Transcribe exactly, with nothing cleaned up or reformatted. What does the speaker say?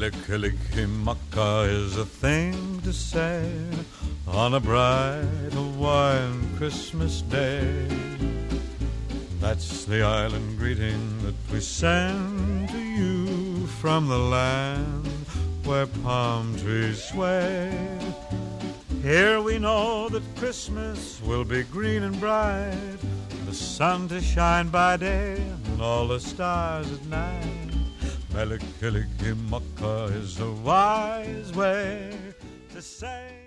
Melikilikimaka is a thing to say on a bright Hawaiian Christmas day. That's the island greeting that we send to you from the land where palm trees sway. Here we know that Christmas will be green and bright, the sun to shine by day and all the stars at night. Melikilikimaka is a wise way to say